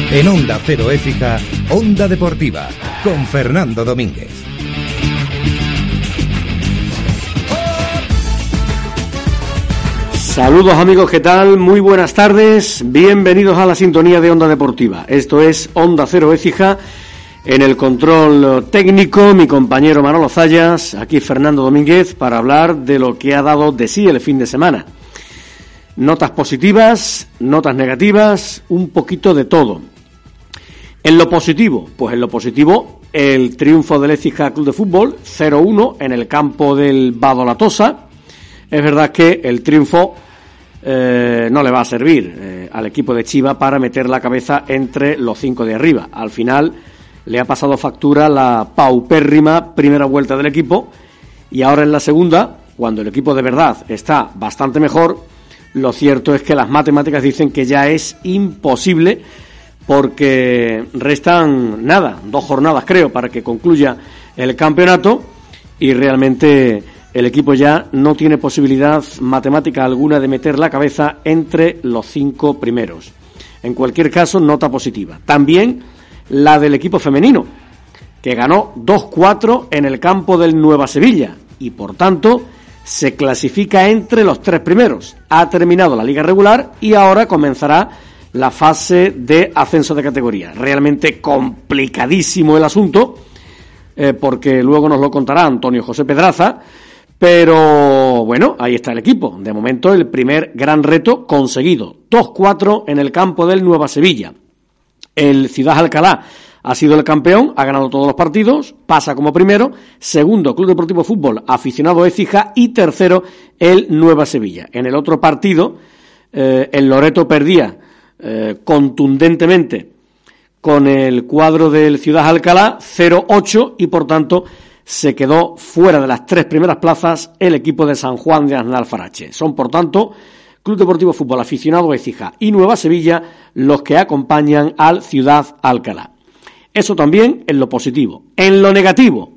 En Onda Cero Écija, Onda Deportiva, con Fernando Domínguez. Saludos amigos, ¿qué tal? Muy buenas tardes, bienvenidos a la sintonía de Onda Deportiva. Esto es Onda Cero Écija, en el control técnico mi compañero Manolo Zayas, aquí Fernando Domínguez, para hablar de lo que ha dado de sí el fin de semana. Notas positivas, notas negativas, un poquito de todo. En lo positivo, el triunfo del Écija Club de Fútbol, 0-1 en el campo del Vado La Tosa. Es verdad que el triunfo no le va a servir al equipo de Chiva para meter la cabeza entre los 5 de arriba. Al final le ha pasado factura la paupérrima primera vuelta del equipo y ahora en la segunda, cuando el equipo de verdad está bastante mejor, lo cierto es que las matemáticas dicen que ya es imposible, porque restan 2 jornadas creo para que concluya el campeonato y realmente el equipo ya no tiene posibilidad matemática alguna de meter la cabeza entre los 5 primeros. En cualquier caso, nota positiva. También la del equipo femenino, que ganó 2-4 en el campo del Nueva Sevilla y por tanto se clasifica entre los 3 primeros. Ha terminado la liga regular y ahora comenzará la fase de ascenso de categoría. Realmente complicadísimo el asunto, porque luego nos lo contará Antonio José Pedraza, pero bueno, ahí está el equipo. De momento el primer gran reto conseguido, 2-4 en el campo del Nueva Sevilla. El Ciudad Alcalá ha sido el campeón, ha ganado todos los partidos, pasa como primero, segundo Club Deportivo Fútbol Aficionado Écija y tercero el Nueva Sevilla. En el otro partido, el Loreto perdía contundentemente con el cuadro del Ciudad Alcalá 0-8 y por tanto se quedó fuera de las 3 primeras plazas el equipo de San Juan de Aznalfarache. Son por tanto Club Deportivo Fútbol Aficionado Écija y Nueva Sevilla los que acompañan al Ciudad Alcalá. Eso también en lo positivo. En lo negativo,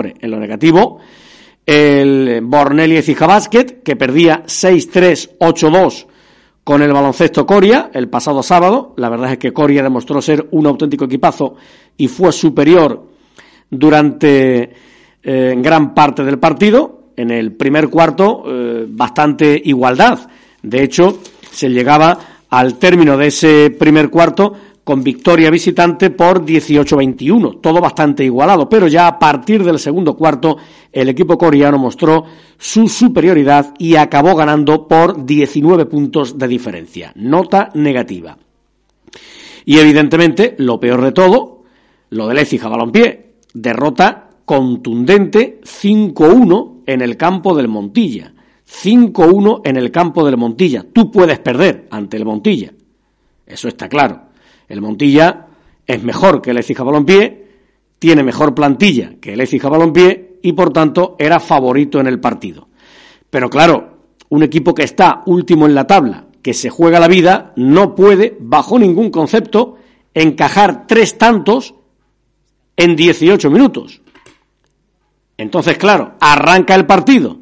el Bornelli Écija Basket, que perdía 6-3, 8-2 con el Baloncesto Coria el pasado sábado. La verdad es que Coria demostró ser un auténtico equipazo y fue superior durante gran parte del partido. En el primer cuarto, bastante igualdad. De hecho, se llegaba al término de ese primer cuarto con victoria visitante por 18-21, todo bastante igualado, pero ya a partir del segundo cuarto el equipo coreano mostró su superioridad y acabó ganando por 19 puntos de diferencia. Nota negativa. Y evidentemente, lo peor de todo, lo del Écija Balompié, derrota contundente 5-1 en el campo del Montilla. 5-1 en el campo del Montilla. Tú puedes perder ante el Montilla, eso está claro. El Montilla es mejor que el Écija Balompié, tiene mejor plantilla que el Écija Balompié y por tanto era favorito en el partido. Pero claro, un equipo que está último en la tabla, que se juega la vida, no puede, bajo ningún concepto, encajar 3 tantos en 18 minutos. Entonces, claro, arranca el partido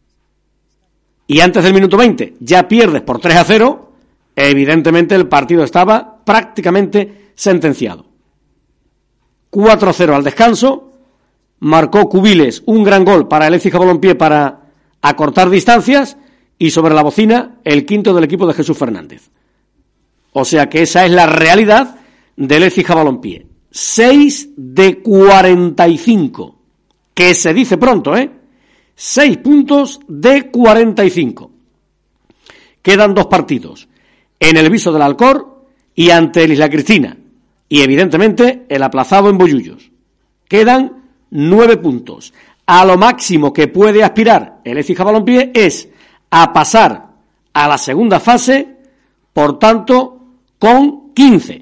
y antes del minuto 20 ya pierdes por 3-0, evidentemente el partido estaba prácticamente sentenciado. 4-0 al descanso, marcó Cubiles un gran gol para el Écija Balompié para acortar distancias y sobre la bocina el quinto del equipo de Jesús Fernández. O sea que esa es la realidad del Écija Balompié. 6 de 45, que se dice pronto, 6 puntos de 45. Quedan 2 partidos, en el Viso del Alcor y ante el Isla Cristina, y evidentemente el aplazado en Bollullos. Quedan 9 puntos. A lo máximo que puede aspirar el Écija Balompié es a pasar a la segunda fase, por tanto, con 15.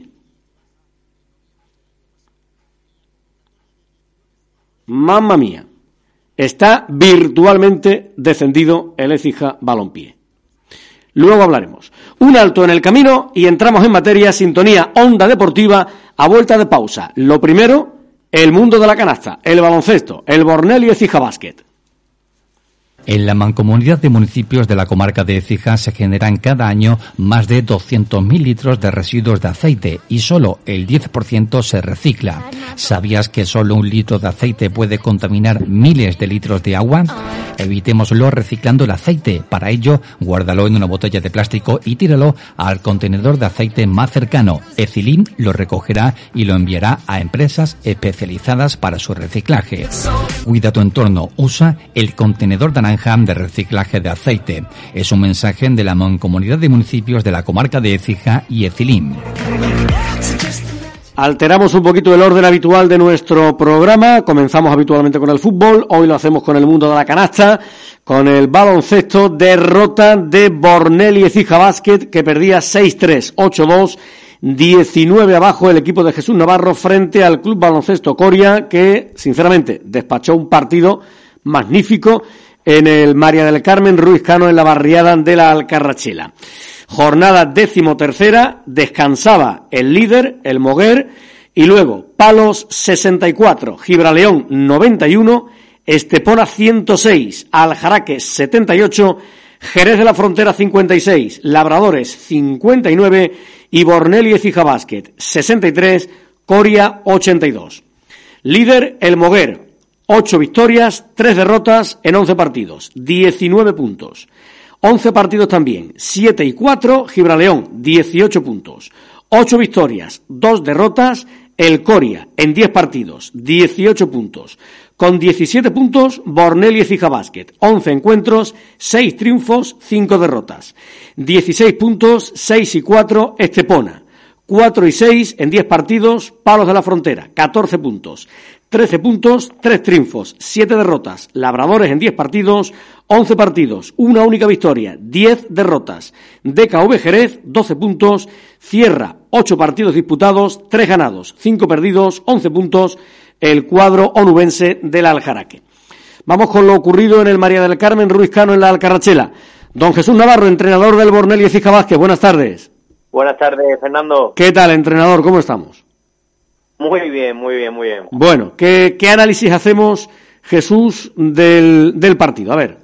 Mamma mía, está virtualmente descendido el Écija Balompié. Luego hablaremos. Un alto en el camino y entramos en materia. Sintonía Onda Deportiva a vuelta de pausa. Lo primero, el mundo de la canasta, el baloncesto, el Bornelli Écija Basket. En la Mancomunidad de Municipios de la comarca de Écija se generan cada año más de 200.000 litros de residuos de aceite y solo el 10% se recicla. ¿Sabías que solo un litro de aceite puede contaminar miles de litros de agua? Evitémoslo reciclando el aceite. Para ello, guárdalo en una botella de plástico y tíralo al contenedor de aceite más cercano. Ecilim lo recogerá y lo enviará a empresas especializadas para su reciclaje. Cuida tu entorno. Usa el contenedor naranja de reciclaje de aceite. Es un mensaje de la Mancomunidad de Municipios de la comarca de Écija y Ecilim. Alteramos un poquito el orden habitual de nuestro programa. Comenzamos habitualmente con el fútbol. Hoy lo hacemos con el mundo de la canasta, con el baloncesto. Derrota de Bornel y Écija Basket, que perdía 6-3, 8-2, 19 abajo el equipo de Jesús Navarro frente al Club Baloncesto Coria, que sinceramente despachó un partido magnífico en el María del Carmen Ruiz Cano en la barriada de la Alcarrachela. Jornada 13ª, descansaba el líder, el Moguer, y luego Palos 64, Gibraleón 91, Estepona 106, Aljaraque 78, Jerez de la Frontera 56, Labradores 59 y Bornel y Écija Basket 63, Coria 82. Líder el Moguer, 8 victorias, 3 derrotas en 11 partidos, 19 puntos. 11 partidos también, 7 y 4, Gibraleón, 18 puntos. 8 victorias, 2 derrotas, el Coria, en 10 partidos, 18 puntos. Con 17 puntos, Bornel y Écija Basket, 11 encuentros, 6 triunfos, 5 derrotas. 16 puntos, 6 y 4, Estepona. 4 y 6 en 10 partidos, Palos de la Frontera, 14 puntos. 13 puntos, 3 triunfos, 7 derrotas. Labradores en 10 partidos, 11 partidos, una única victoria, 10 derrotas. DKV Jerez, 12 puntos. Cierra 8 partidos disputados, 3 ganados, 5 perdidos, 11 puntos. El cuadro onubense del Aljaraque. Vamos con lo ocurrido en el María del Carmen Ruiz Cano en la Alcarrachela. Don Jesús Navarro, entrenador del Bornel y Écija Basket, buenas tardes. Buenas tardes, Fernando. ¿Qué tal, entrenador? ¿Cómo estamos? Muy bien, muy bien, muy bien. Bueno, ¿qué análisis hacemos, Jesús, del partido? A ver.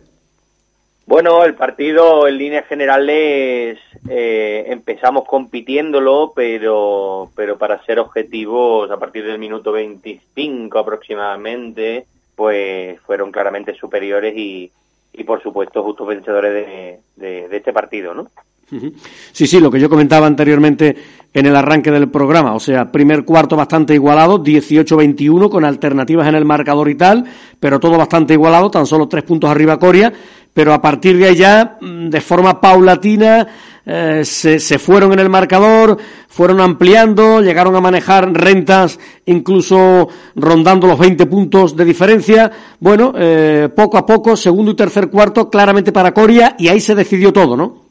Bueno, el partido en líneas generales empezamos compitiéndolo, pero para ser objetivos, a partir del minuto 25 aproximadamente, pues fueron claramente superiores y por supuesto justos vencedores de este partido, ¿no? Sí, lo que yo comentaba anteriormente en el arranque del programa, o sea, primer cuarto bastante igualado, 18-21 con alternativas en el marcador y tal, pero todo bastante igualado, tan solo 3 puntos arriba Coria, pero a partir de allá, de forma paulatina, se fueron en el marcador, fueron ampliando, llegaron a manejar rentas incluso rondando los 20 puntos de diferencia. Bueno, poco a poco, segundo y tercer cuarto claramente para Coria y ahí se decidió todo, ¿no?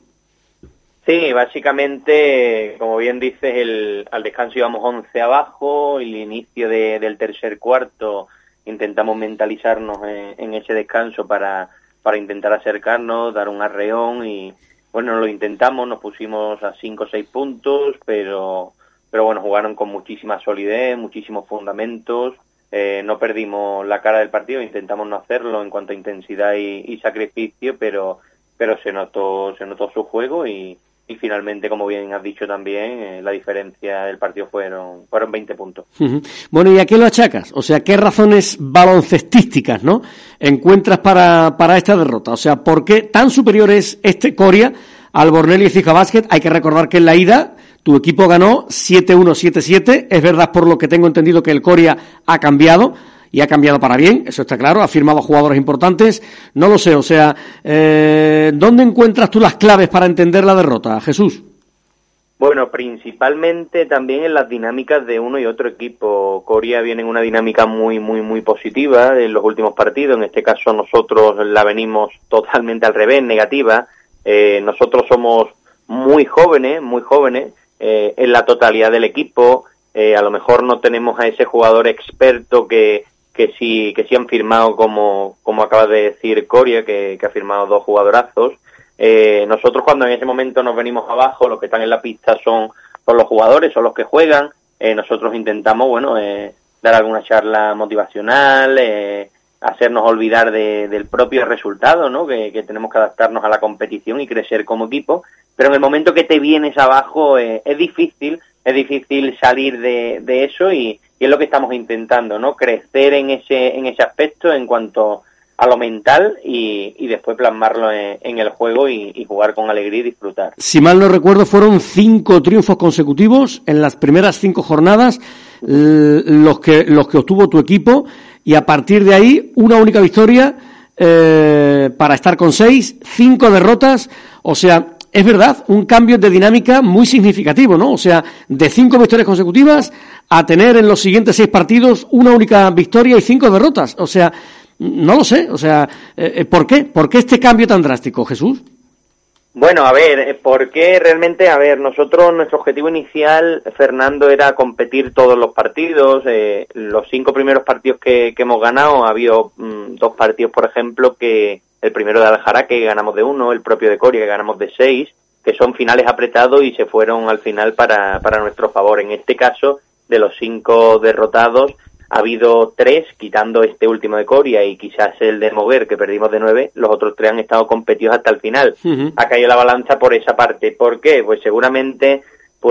Sí, básicamente, como bien dices, al descanso íbamos 11 abajo, el inicio del tercer cuarto intentamos mentalizarnos en ese descanso para intentar acercarnos, dar un arreón y bueno, lo intentamos, nos pusimos a 5 o 6 puntos, pero bueno, jugaron con muchísima solidez, muchísimos fundamentos, no perdimos la cara del partido, intentamos no hacerlo en cuanto a intensidad y sacrificio, pero se notó su juego y finalmente, como bien has dicho también, la diferencia del partido fueron 20 puntos. Bueno, ¿y a qué lo achacas? O sea, ¿qué razones baloncestísticas, no, encuentras para esta derrota? O sea, ¿por qué tan superior es este Coria al Bornel y Écija Basket? Hay que recordar que en la ida tu equipo ganó 7-1, 7-7. Es verdad, por lo que tengo entendido, que el Coria ha cambiado. Y ha cambiado para bien, eso está claro, ha firmado jugadores importantes, no lo sé, o sea, ¿dónde encuentras tú las claves para entender la derrota, Jesús? Bueno, principalmente también en las dinámicas de uno y otro equipo. Coria viene en una dinámica muy, muy, muy positiva en los últimos partidos, en este caso nosotros la venimos totalmente al revés, negativa. Nosotros somos muy jóvenes, en la totalidad del equipo. A lo mejor no tenemos a ese jugador experto que sí han firmado, como acabas de decir Coria, que ha firmado 2 jugadorazos. Nosotros cuando en ese momento nos venimos abajo, los que están en la pista son los jugadores, son los que juegan. Nosotros intentamos, dar alguna charla motivacional, hacernos olvidar del propio resultado, ¿no? Que tenemos que adaptarnos a la competición y crecer como equipo, pero en el momento que te vienes abajo es difícil salir de eso y es lo que estamos intentando, ¿no? Crecer en ese aspecto en cuanto a lo mental y después plasmarlo en el juego y jugar con alegría y disfrutar. Si mal no recuerdo, fueron 5 triunfos consecutivos en las primeras 5 jornadas, los que obtuvo tu equipo, y a partir de ahí una única victoria para estar con 6, 5 derrotas. O sea, es verdad, un cambio de dinámica muy significativo, ¿no? O sea, de 5 victorias consecutivas a tener en los siguientes 6 partidos una única victoria y 5 derrotas. O sea, no lo sé, o sea, ¿por qué? ¿Por qué este cambio tan drástico, Jesús? Bueno, a ver, porque realmente, nosotros, nuestro objetivo inicial, Fernando, era competir todos los partidos. Los 5 primeros partidos que hemos ganado, ha habido 2 partidos, por ejemplo, que el primero de Aljaraque, que ganamos de 1, el propio de Coria, que ganamos de 6, que son finales apretados y se fueron al final para nuestro favor. En este caso, de los 5 derrotados, ha habido 3, quitando este último de Coria y quizás el de Moguer, que perdimos de 9, los otros 3 han estado competidos hasta el final. Uh-huh. Ha caído la balanza por esa parte. ¿Por qué? Pues seguramente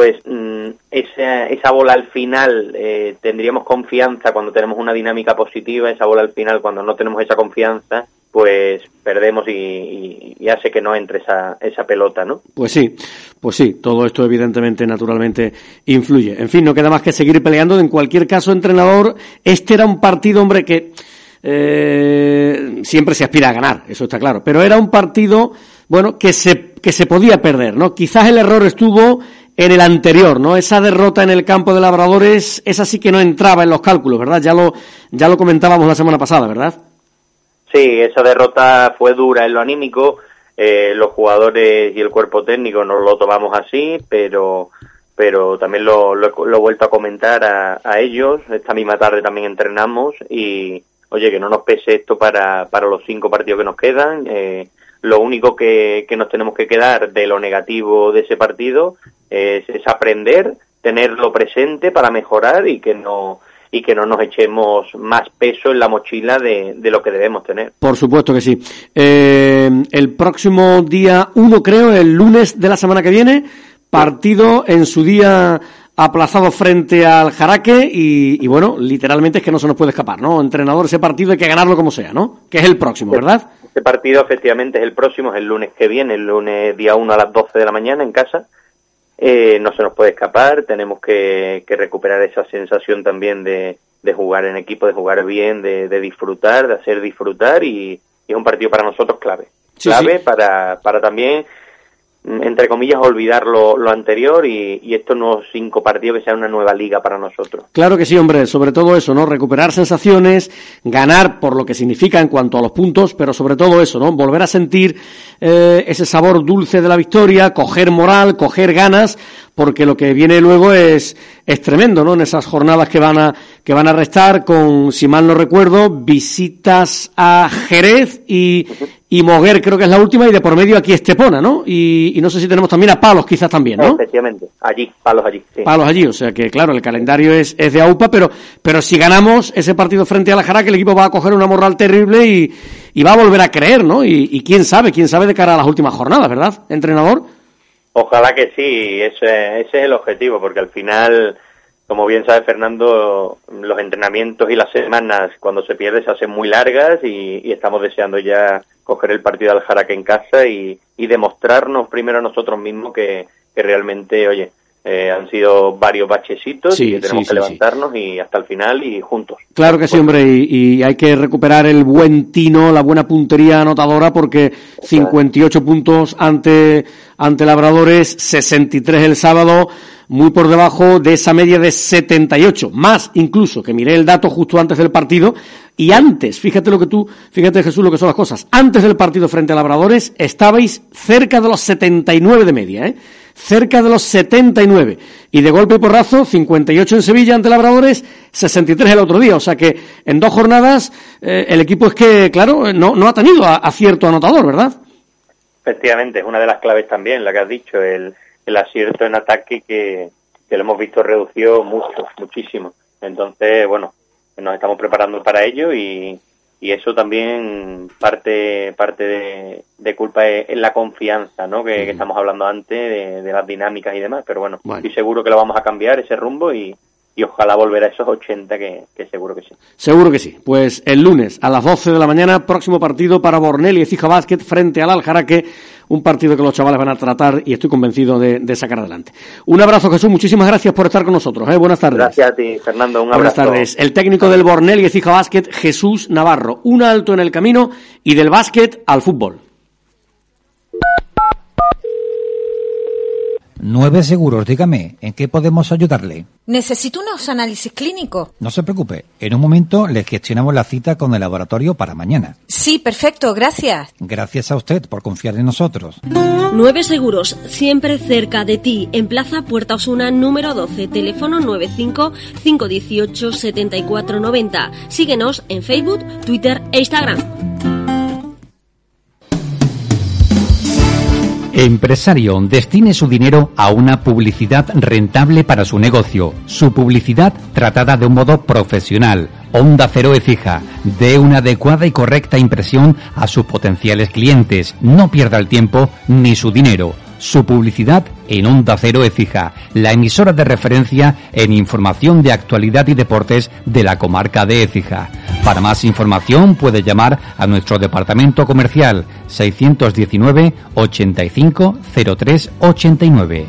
esa bola al final tendríamos confianza cuando tenemos una dinámica positiva, esa bola al final cuando no tenemos esa confianza, pues perdemos y hace que no entre esa pelota, ¿no? Pues sí, todo esto evidentemente, naturalmente, influye. En fin, no queda más que seguir peleando. En cualquier caso, entrenador, este era un partido, hombre, que siempre se aspira a ganar, eso está claro, pero era un partido, bueno, que se podía perder, ¿no? Quizás el error estuvo en el anterior, ¿no? Esa derrota en el campo de Labradores, esa sí que no entraba en los cálculos, ¿verdad? Ya lo comentábamos la semana pasada, ¿verdad? Sí, esa derrota fue dura en lo anímico, los jugadores y el cuerpo técnico nos lo tomamos así, pero también lo he vuelto a comentar a ellos. Esta misma tarde también entrenamos y, oye, que no nos pese esto para los 5 partidos que nos quedan. Lo único que nos tenemos que quedar de lo negativo de ese partido es aprender, tenerlo presente para mejorar y que no nos echemos más peso en la mochila de lo que debemos tener. Por supuesto que sí. El próximo día 1, creo, el lunes de la semana que viene, partido en su día aplazado frente al Aljaraque y bueno, literalmente es que no se nos puede escapar, ¿no? Entrenador, ese partido hay que ganarlo como sea, ¿no? Que es el próximo, ¿verdad? Este partido efectivamente es el próximo, es el lunes que viene, el lunes día 1 a las 12 de la mañana en casa. No se nos puede escapar, tenemos que recuperar esa sensación también de jugar en equipo, de jugar bien, de disfrutar, de hacer disfrutar y es un partido para nosotros clave. Sí. Para también, entre comillas, olvidar lo anterior y estos nuevos 5 partidos que sean una nueva liga para nosotros. Claro que sí, hombre, sobre todo eso, ¿no? Recuperar sensaciones, ganar por lo que significa en cuanto a los puntos, pero sobre todo eso, ¿no? Volver a sentir ese sabor dulce de la victoria, coger moral, coger ganas, porque lo que viene luego es tremendo, ¿no? En esas jornadas que van a restar con, si mal no recuerdo, visitas a Jerez y Moguer, creo que es la última, y de por medio aquí Estepona, ¿no? Y no sé si tenemos también a Palos quizás también, ¿no? Efectivamente, Palos allí, sí. Palos allí, o sea que claro, el calendario es de AUPA, pero si ganamos ese partido frente a la Jara, que el equipo va a coger una moral terrible y va a volver a creer, ¿no? Y quién sabe de cara a las últimas jornadas, ¿verdad, entrenador? Ojalá que sí, ese es el objetivo, porque al final, como bien sabe Fernando, los entrenamientos y las semanas cuando se pierde se hacen muy largas y estamos deseando ya coger el partido del Jaraque en casa y demostrarnos primero a nosotros mismos que realmente, oye, han sido varios bachecitos y tenemos que levantarnos y hasta el final y juntos. Claro que sí, hombre, y hay que recuperar el buen tino, la buena puntería anotadora, porque 58 puntos ante Labradores, 63 el sábado, muy por debajo de esa media de 78, más incluso, que miré el dato justo antes del partido, y antes, fíjate Jesús, lo que son las cosas, antes del partido frente a Labradores, estabais cerca de los 79 de media, cerca de los 79, y de golpe y porrazo, 58 en Sevilla ante Labradores, 63 el otro día, o sea que en 2 jornadas el equipo es que, claro, no ha tenido acierto anotador, ¿verdad? Efectivamente, es una de las claves también, la que has dicho, el acierto en ataque que lo hemos visto reducido muchísimo. Entonces, bueno, nos estamos preparando para ello y y eso también parte de culpa es la confianza, ¿no? Que estamos hablando antes de las dinámicas y demás, pero bueno, estoy seguro que lo vamos a cambiar ese rumbo y ojalá volver a esos 80 que seguro que sí. Seguro que sí. Pues el lunes a las 12 de la mañana, próximo partido para Bornel y Écija Basket frente al Aljaraque, un partido que los chavales van a tratar y estoy convencido de sacar adelante. Un abrazo, Jesús, muchísimas gracias por estar con nosotros. Buenas tardes. Gracias a ti, Fernando, un abrazo. Buenas tardes. El técnico del Bornel y Écija Basket, Jesús Navarro. Un alto en el camino y del básquet al fútbol. 9 Seguros, dígame, ¿en qué podemos ayudarle? Necesito unos análisis clínicos. No se preocupe, en un momento le gestionamos la cita con el laboratorio para mañana. Sí, perfecto, gracias. Gracias a usted por confiar en nosotros. 9 Seguros, siempre cerca de ti, en Plaza Puerta Osuna, número 12, teléfono 95 518 7490. Síguenos en Facebook, Twitter e Instagram. Empresario, destine su dinero a una publicidad rentable para su negocio. Su publicidad tratada de un modo profesional. Onda Cero Écija, dé una adecuada y correcta impresión a sus potenciales clientes. No pierda el tiempo ni su dinero. Su publicidad en Onda Cero Écija, la emisora de referencia en información de actualidad y deportes de la comarca de Écija. Para más información puede llamar a nuestro departamento comercial 619 85 03 89.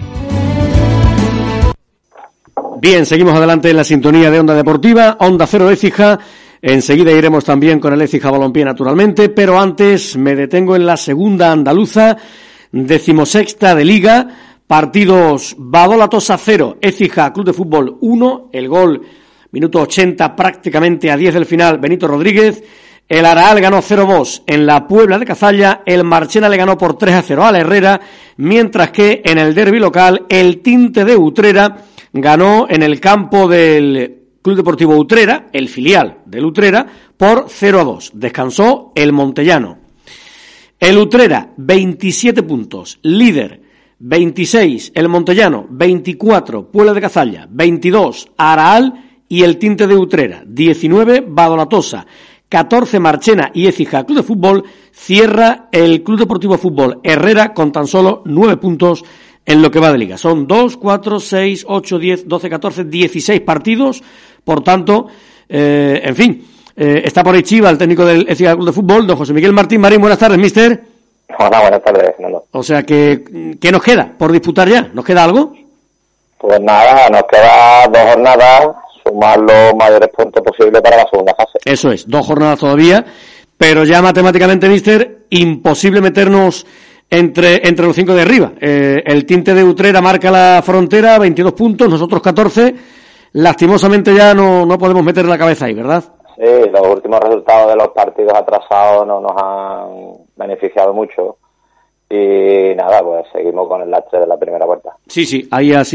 Bien, seguimos adelante en la sintonía de Onda Deportiva, Onda Cero Écija. Enseguida iremos también con el Écija Balompié, naturalmente, pero antes me detengo en la segunda andaluza, 16ª de Liga, partidos Badola Tosa 0, Écija Club de Fútbol 1, el gol minuto 80 prácticamente a 10 del final, Benito Rodríguez. El Araal ganó 0-2 en la Puebla de Cazalla, el Marchena le ganó por 3-0 a la Herrera, mientras que en el derbi local el Tinte de Utrera ganó en el campo del Club Deportivo Utrera, el filial del Utrera, por 0-2. Descansó el Montellano. El Utrera, 27 puntos, líder, 26, el Montellano, 24, Puebla de Cazalla, 22, Araal y el Tinte de Utrera, 19, Badolatosa, 14, Marchena y Écija Club de Fútbol. Cierra el Club Deportivo Fútbol Herrera con tan solo 9 puntos en lo que va de liga. Son 2, 4, 6, 8, 10, 12, 14, 16 partidos, por tanto, en fin... está por ahí Chiva, el técnico del Écija Club de Fútbol, don José Miguel Martín Marín. Buenas tardes, mister. Hola, buenas tardes, Fernando. O sea, ¿qué nos queda por disputar ya? ¿Nos queda algo? Pues nada, nos quedan 2 jornadas, sumar los mayores puntos posibles para la segunda fase. Eso es, 2 jornadas todavía, pero ya matemáticamente, mister, imposible meternos entre los 5 de arriba. El Tinte de Utrera marca la frontera, 22 puntos, nosotros 14. Lastimosamente ya no podemos meter la cabeza ahí, ¿verdad? Sí, los últimos resultados de los partidos atrasados no nos han beneficiado mucho y nada, pues seguimos con el lastre de la primera vuelta. Sí, ahí ha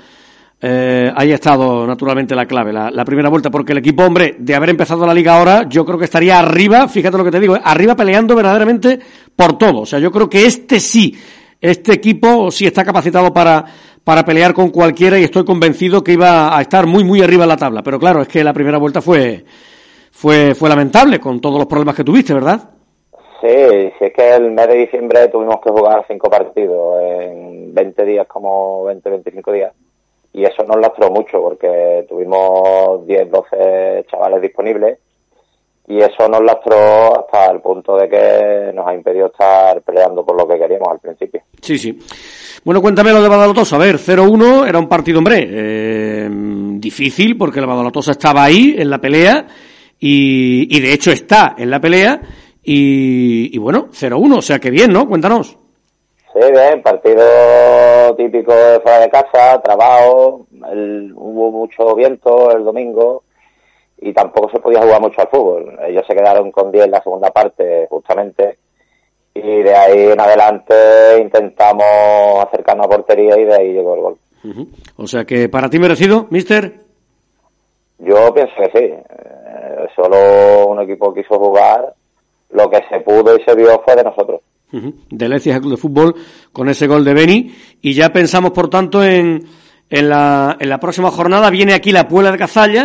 estado naturalmente la clave, la primera vuelta, porque el equipo, hombre, de haber empezado la liga ahora, yo creo que estaría arriba, fíjate lo que te digo, arriba peleando verdaderamente por todo. O sea, yo creo que este equipo sí está capacitado para pelear con cualquiera y estoy convencido que iba a estar muy, muy arriba en la tabla. Pero claro, es que la primera vuelta fue lamentable con todos los problemas que tuviste, ¿verdad? Sí, es que el mes de diciembre tuvimos que jugar 5 partidos en 20 días, como 20-25 días. Y eso nos lastró mucho porque tuvimos 10-12 chavales disponibles y eso nos lastró hasta el punto de que nos ha impedido estar peleando por lo que queríamos al principio. Sí. Bueno, cuéntame lo de Badalatosa. A ver, 0-1 era un partido, hombre, difícil porque el Badalatosa estaba ahí en la pelea y de hecho está en la pelea y bueno, 0-1, o sea que bien, ¿no? Cuéntanos. Sí, bien, partido típico de fuera de casa, trabajo, hubo mucho viento el domingo y tampoco se podía jugar mucho al fútbol. Ellos se quedaron con 10 en la segunda parte, justamente, y de ahí en adelante intentamos acercarnos a portería y de ahí llegó el gol. Uh-huh. O sea que, ¿para ti merecido, mister? Yo pienso que sí. Solo un equipo quiso jugar, lo que se pudo y se vio fue de nosotros. Uh-huh. Del Écija Club de Fútbol con ese gol de Beni y ya pensamos por tanto en la próxima jornada. Viene aquí la Puebla de Cazalla,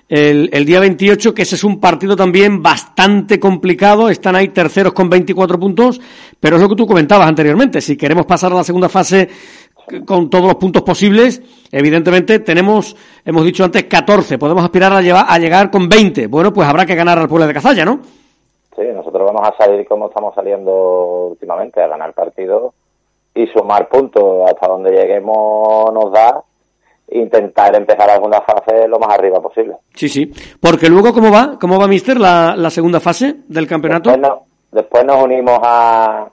el día 28, que ese es un partido también bastante complicado. Están ahí terceros con 24 puntos, pero es lo que tú comentabas anteriormente. Si queremos pasar a la segunda fase con todos los puntos posibles, evidentemente hemos dicho antes 14, podemos aspirar a llegar con 20. Bueno, pues habrá que ganar al Puebla de Cazalla, ¿no? Sí, nosotros vamos a salir como estamos saliendo últimamente, a ganar partidos y sumar puntos hasta donde lleguemos nos da, intentar empezar la segunda fase lo más arriba posible. Sí, porque luego ¿cómo va mister la segunda fase del campeonato? Después nos unimos a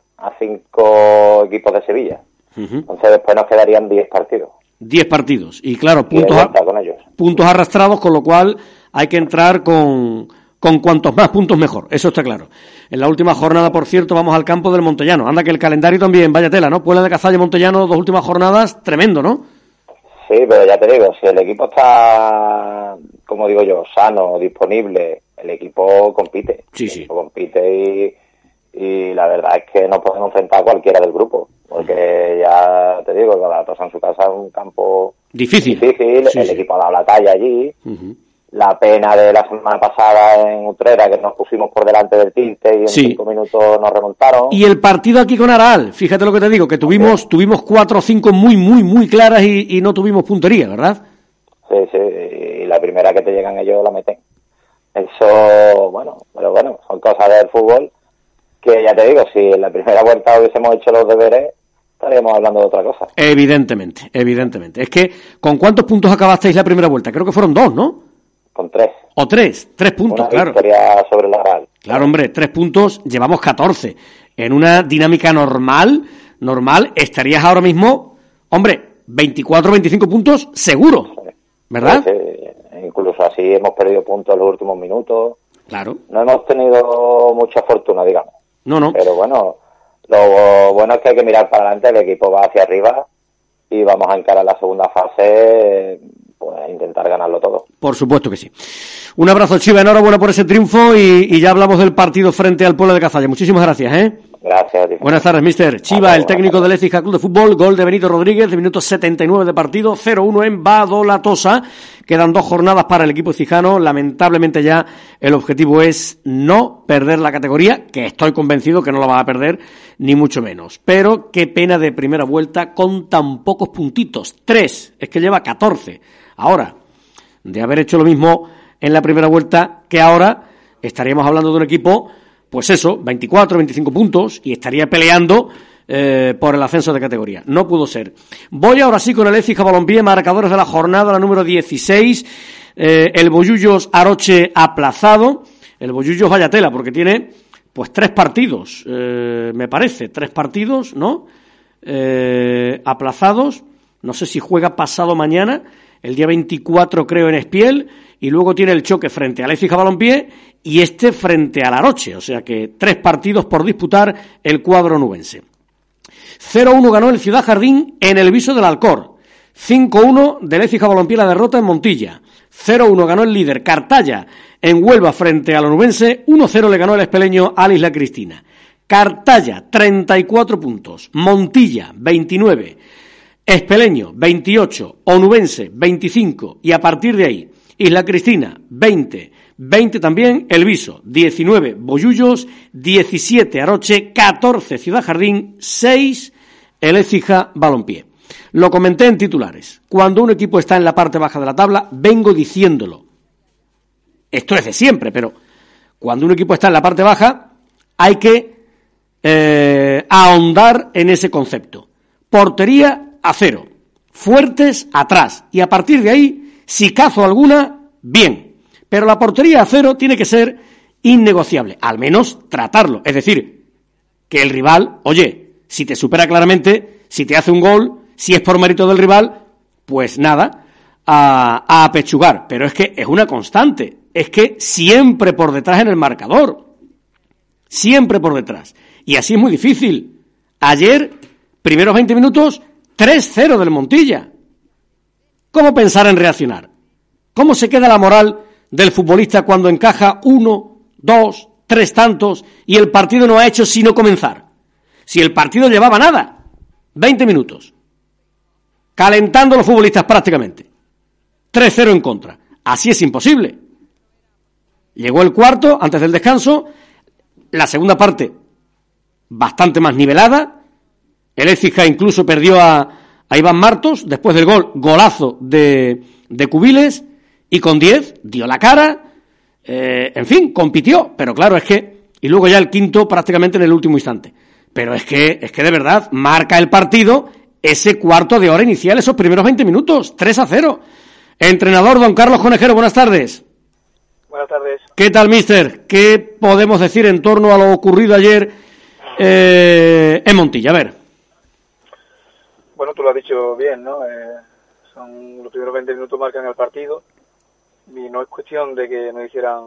5 equipos de Sevilla. Uh-huh. Entonces después nos quedarían 10 partidos. 10 partidos, y claro, puntos arrastrados, con lo cual hay que entrar con cuantos más puntos mejor, eso está claro. En la última jornada, por cierto, vamos al campo del Montellano. Anda que el calendario también, vaya tela, ¿no? Puebla de Cazalla, Montellano, 2 últimas jornadas, tremendo, ¿no? Sí, pero ya te digo, si el equipo está, como digo yo, sano, disponible, el equipo compite. Sí. El equipo compite y la verdad es que nos podemos enfrentar a cualquiera del grupo, porque ya te digo, la Tosa en su casa es un campo difícil. Sí. El equipo ha dado la talla allí. Uh-huh. La pena de la semana pasada en Utrera, que nos pusimos por delante del tinte y en 5 minutos nos remontaron. Y el partido aquí con Aral, fíjate lo que te digo, que tuvimos 4 o 5 muy claras y no tuvimos puntería, ¿verdad? Sí, y la primera que te llegan ellos la meten. Eso, pero son cosas del fútbol que ya te digo, si en la primera vuelta hubiésemos hecho los deberes, estaríamos hablando de otra cosa. Evidentemente. Es que, ¿con cuántos puntos acabasteis la primera vuelta? Creo que fueron 2, ¿no? Con 3. O 3 puntos, una claro. Victoria sobre el Aral. Claro, hombre, 3 puntos, llevamos 14. En una dinámica normal, estarías ahora mismo, 24, 25 puntos seguro, ¿verdad? Sí. Incluso así hemos perdido puntos en los últimos minutos. Claro. No hemos tenido mucha fortuna, digamos. No. Pero bueno, lo bueno es que hay que mirar para adelante, el equipo va hacia arriba y vamos a encarar la segunda fase, pues a intentar ganarlo todo. Por supuesto que sí. Un abrazo, Chiva, enhorabuena por ese triunfo y ya hablamos del partido frente al Puebla de Cazalla. Muchísimas gracias, ¿eh? Gracias. Buenas tardes, mister. Chiva, el técnico del Écija Club de Fútbol, gol de Benito Rodríguez, de minuto 79 de partido, 0-1 en Badolatosa. Quedan 2 jornadas para el equipo ecijano. Lamentablemente ya el objetivo es no perder la categoría, que estoy convencido que no la va a perder, ni mucho menos. Pero qué pena de primera vuelta con tan pocos puntitos. 3, es que lleva 14. Ahora, de haber hecho lo mismo en la primera vuelta que ahora, estaríamos hablando de un equipo, pues eso, 24, 25 puntos, y estaría peleando por el ascenso de categoría. No pudo ser. Voy ahora sí con el Écija Balompié, marcadores de la jornada, la número 16, el Bollullos Aroche aplazado, el Bollullos vaya tela, porque tiene pues 3 partidos, me parece, 3 partidos, ¿no? Aplazados, no sé si juega pasado mañana, el día 24 creo en Espiel, y luego tiene el choque frente al Écija Balompié y este frente al Aroche, o sea que 3 partidos por disputar el cuadro nubense. 0-1 ganó el Ciudad Jardín en el Viso del Alcor, 5-1 del Écija Balompié la derrota en Montilla, 0-1 ganó el líder Cartaya en Huelva frente al onubense, 1-0 le ganó el espeleño al Isla Cristina. Cartaya 34 puntos, Montilla 29, Espeleño 28, Onubense 25 y a partir de ahí Isla Cristina 20 también El Viso, 19 Bollullos, 17 Aroche, 14 Ciudad Jardín, 6 el Écija Balompié. Lo comenté en titulares. Cuando un equipo está en la parte baja de la tabla, vengo diciéndolo. Esto es de siempre, pero cuando un equipo está en la parte baja, hay que ahondar en ese concepto. Portería a 0, fuertes atrás, y a partir de ahí, si cazo alguna, bien. Pero la portería a 0 tiene que ser innegociable, al menos tratarlo. Es decir, que el rival, oye, si te supera claramente, si te hace un gol, si es por mérito del rival, pues nada, a apechugar. Pero es que es una constante, es que siempre por detrás en el marcador, siempre por detrás. Y así es muy difícil. Ayer, primeros 20 minutos, 3-0 del Montilla. ¿Cómo pensar en reaccionar? ¿Cómo se queda la moral del futbolista cuando encaja 1, 2, 3 tantos y el partido no ha hecho sino comenzar? Si el partido llevaba nada, 20 minutos, calentando los futbolistas prácticamente, 3-0 en contra. Así es imposible. Llegó el cuarto, antes del descanso, la segunda parte bastante más nivelada, el Écija incluso perdió a Iván Martos, después del golazo de Cubiles, y con 10 dio la cara, en fin, compitió, pero claro, es que, y luego ya el quinto prácticamente en el último instante, pero es que de verdad marca el partido ese cuarto de hora inicial, esos primeros 20 minutos, 3-0. Entrenador don Carlos Conejero, buenas tardes. Buenas tardes. ¿Qué tal, míster? ¿Qué podemos decir en torno a lo ocurrido ayer en Montilla? A ver. Bueno, tú lo has dicho bien, ¿no? Son los primeros 20 minutos marcan el partido y no es cuestión de que nos hicieran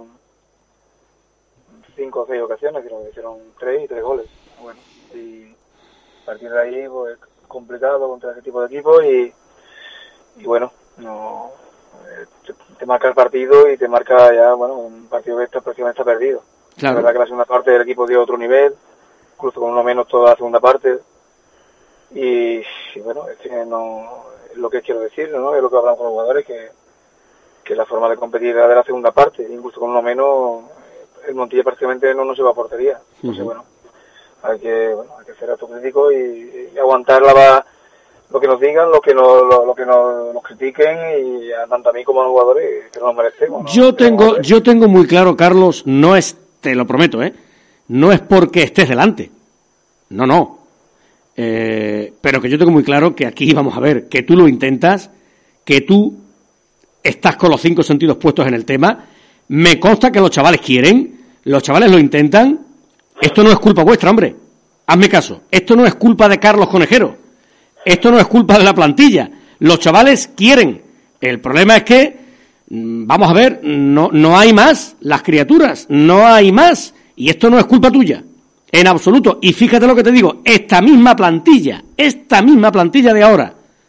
5 o 6 ocasiones, sino que hicieron 3 y 3 goles. Bueno, y a partir de ahí, pues, complicado contra ese tipo de equipos y bueno, no te marca el partido y te marca ya, bueno, un partido que prácticamente está perdido. Claro. La verdad que la segunda parte del equipo dio otro nivel, incluso con uno menos toda la segunda parte. Y bueno, es que no es lo que quiero decir, ¿no? Es lo que hablamos con los jugadores, que la forma de competir era de la segunda parte, incluso con uno menos, el Montilla prácticamente no nos lleva a portería. Entonces, bueno, hay que ser autocrítico y aguantar lo que nos digan, lo que nos critiquen, y tanto a mí como a los jugadores, que no nos merecemos, ¿no? Yo tengo muy claro, Carlos, no es, te lo prometo, no es porque estés delante, no, pero que yo tengo muy claro que aquí, vamos a ver, que tú lo intentas, que tú estás con los 5 sentidos puestos en el tema, me consta que los chavales quieren, los chavales lo intentan, esto no es culpa vuestra, hombre, hazme caso, esto no es culpa de Carlos Conejero, esto no es culpa de la plantilla, los chavales quieren, el problema es que, vamos a ver, no hay más, las criaturas, no hay más, y esto no es culpa tuya, en absoluto, y fíjate lo que te digo, esta misma plantilla de ahora,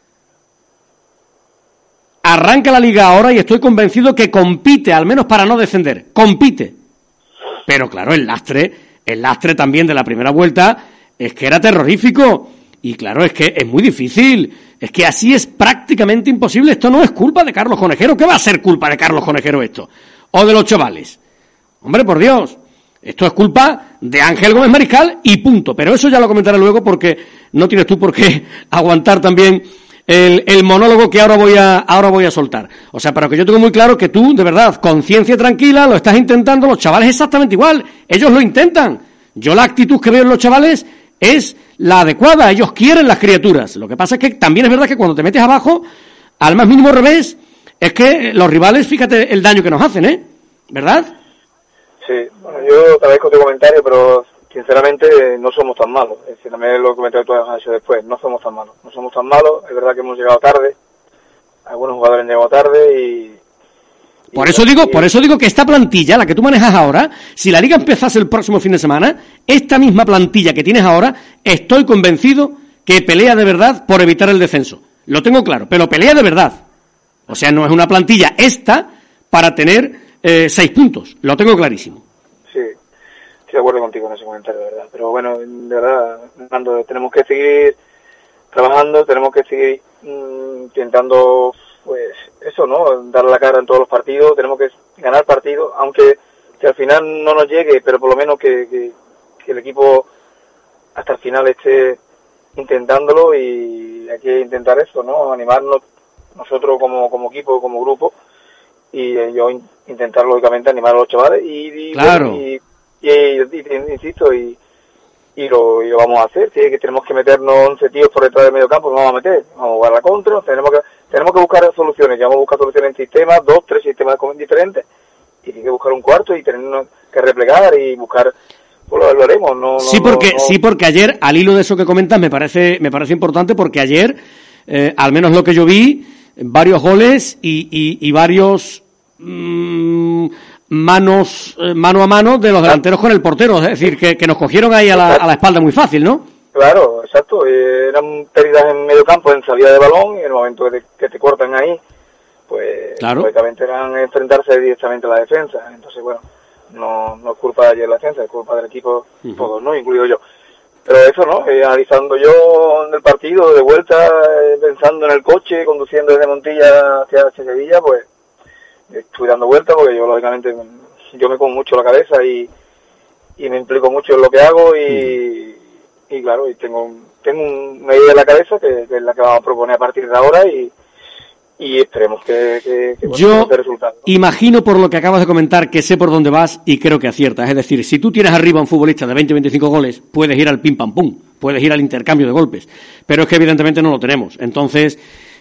arranca la liga ahora y estoy convencido que compite, al menos para no descender, compite, pero claro, el lastre también de la primera vuelta es que era terrorífico, y claro, es que es muy difícil, es que así es prácticamente imposible, esto no es culpa de Carlos Conejero, ¿qué va a ser culpa de Carlos Conejero esto? O de los chavales, hombre, por Dios, esto es culpa de Ángel Gómez Mariscal y punto, pero eso ya lo comentaré luego porque no tienes tú por qué aguantar también el monólogo que ahora voy a soltar. O sea, pero que yo tengo muy claro que tú, de verdad, conciencia tranquila, lo estás intentando, los chavales exactamente igual, ellos lo intentan. Yo la actitud que veo en los chavales es la adecuada, ellos quieren las criaturas. Lo que pasa es que también es verdad que cuando te metes abajo, al más mínimo revés, es que los rivales, fíjate el daño que nos hacen, ¿verdad? Sí, bueno, yo tal vez con tu comentario, pero sinceramente no somos tan malos. Es decir, también lo comenté tú has hecho después, no somos tan malos, es verdad que hemos llegado tarde, algunos jugadores han llegado tarde y por eso digo que esta plantilla, la que tú manejas ahora, si la liga empezase el próximo fin de semana, esta misma plantilla que tienes ahora, estoy convencido que pelea de verdad por evitar el descenso. Lo tengo claro, pero pelea de verdad. O sea, no es una plantilla esta para tener 6 puntos. Lo tengo clarísimo. Sí, estoy de acuerdo contigo en ese comentario, de verdad. Pero bueno, de verdad, Fernando, tenemos que seguir trabajando, tenemos que seguir intentando, pues eso, ¿no? Dar la cara en todos los partidos, tenemos que ganar partidos, aunque que al final no nos llegue, pero por lo menos que el equipo hasta el final esté intentándolo, y hay que intentar eso, ¿no? Animarnos nosotros como equipo, como grupo, y yo intentar lógicamente animar a los chavales y claro. y insisto, y lo vamos a hacer. Si es que tenemos que meternos 11 tíos por detrás del medio campo, nos vamos a meter, vamos a jugar la contra, tenemos que buscar soluciones, ya vamos a buscar soluciones en sistemas, 2, 3 sistemas diferentes, y hay que buscar un cuarto y tenernos que replegar y buscar, pues lo haremos. Sí, porque ayer, al hilo de eso que comentas, me parece importante, porque ayer, al menos lo que yo vi, varios goles y varios mano a mano de los delanteros con el portero, es decir, que nos cogieron ahí a la espalda muy fácil, ¿no? Claro, exacto, eran pérdidas en medio campo, en salida de balón, y en el momento que te cortan ahí, pues claro, lógicamente eran enfrentarse directamente a la defensa. Entonces, bueno, no es culpa de ayer la defensa, es culpa del equipo, todos, ¿no? Incluido yo. Pero eso, ¿no? Analizando yo en el partido, de vuelta, pensando en el coche, conduciendo desde Montilla hacia Sevilla, pues estuve dando vueltas, porque yo lógicamente yo me como mucho la cabeza y me implico mucho en lo que hago y claro, y tengo una idea en la cabeza que es la que vamos a proponer a partir de ahora y esperemos que yo dé resultado. Imagino por lo que acabas de comentar que sé por dónde vas y creo que aciertas. Es decir, si tú tienes arriba a un futbolista de 20 o 25 goles, puedes ir al pim pam pum, puedes ir al intercambio de golpes, pero es que evidentemente no lo tenemos. Entonces,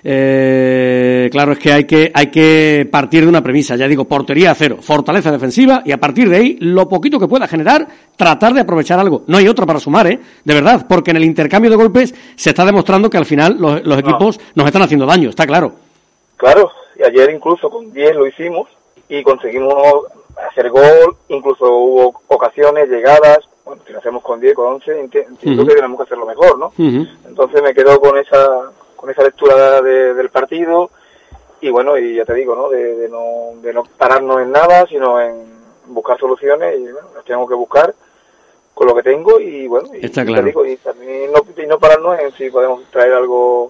claro, es que hay que partir de una premisa, ya digo, portería a cero, fortaleza defensiva y a partir de ahí, lo poquito que pueda generar, tratar de aprovechar algo. No hay otra para sumar, de verdad, porque en el intercambio de golpes se está demostrando que al final los equipos nos están haciendo daño, está claro. Claro, y ayer incluso con 10 lo hicimos y conseguimos hacer gol, incluso hubo ocasiones, llegadas, bueno, si lo hacemos con 10, con 11, entiendo que tenemos que hacerlo mejor, ¿no? Entonces me quedo con esa lectura del partido y bueno, y ya te digo, ¿no? De no pararnos en nada, sino en buscar soluciones y bueno, las tengo que buscar con lo que tengo y bueno, está claro. Te digo, y también no pararnos en si podemos traer algo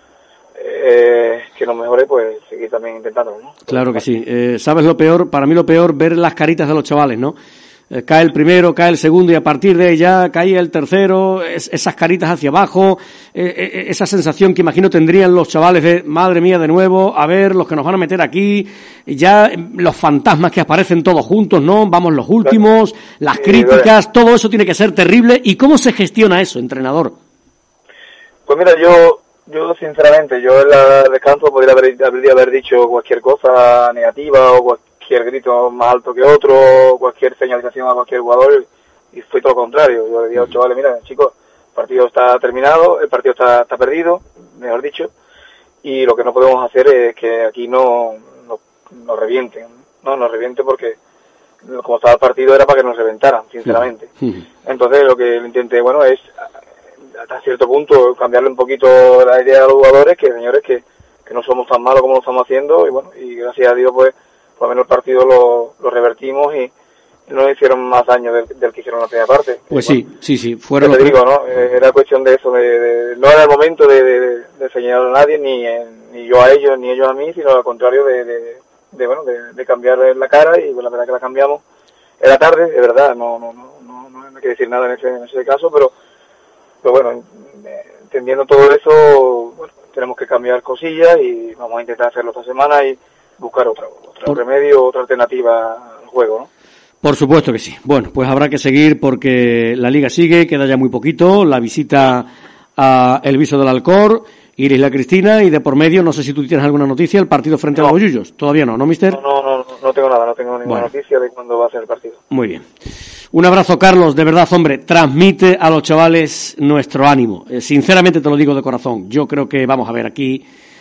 que nos mejore, pues seguir también intentándolo, ¿no? Claro que sí. ¿Sabes lo peor? Para mí lo peor, ver las caritas de los chavales, ¿no? Cae el primero, cae el segundo y a partir de ahí ya cae el tercero, esas caritas hacia abajo, esa sensación que imagino tendrían los chavales de, madre mía, de nuevo, a ver, los que nos van a meter aquí, ya los fantasmas que aparecen todos juntos, ¿no? Vamos los últimos, las críticas, todo eso tiene que ser terrible. ¿Y cómo se gestiona eso, entrenador? Pues mira, yo sinceramente, yo en el descanso podría haber dicho cualquier cosa negativa o cualquier grito más alto que otro, cualquier señalización a cualquier jugador y fue todo lo contrario. Yo le dije a los chavales, mira chicos, el partido está terminado, el partido está perdido, mejor dicho, y lo que no podemos hacer es que aquí no revienten, no nos revienten porque como estaba el partido era para que nos reventaran, sinceramente. Entonces lo que intenté, bueno, es hasta cierto punto cambiarle un poquito la idea a los jugadores, que señores que no somos tan malos como lo estamos haciendo y bueno, y gracias a Dios pues por lo menos el partido lo revertimos y no hicieron más daño del que hicieron en la primera parte. Pues bueno, sí, fueron te digo, ¿no? Era cuestión de eso, no era el momento de señalar a nadie, ni yo a ellos, ni ellos a mí, sino al contrario de cambiar la cara y la verdad que la cambiamos. Era tarde, de verdad, no hay que decir nada en ese caso, pero bueno, entendiendo todo eso, bueno, tenemos que cambiar cosillas y vamos a intentar hacerlo esta semana y buscar otro remedio, otra alternativa al juego, ¿no? Por supuesto que sí. Bueno, pues habrá que seguir porque la Liga sigue, queda ya muy poquito, la visita a El Viso del Alcor, Iris La Cristina y de por medio, no sé si tú tienes alguna noticia, el partido frente a los Bollullos. Todavía no, mister. No tengo nada, no tengo ninguna noticia de cuándo va a ser el partido. Muy bien. Un abrazo, Carlos, de verdad, hombre, transmite a los chavales nuestro ánimo. Sinceramente te lo digo de corazón. Yo creo que, vamos a ver, aquí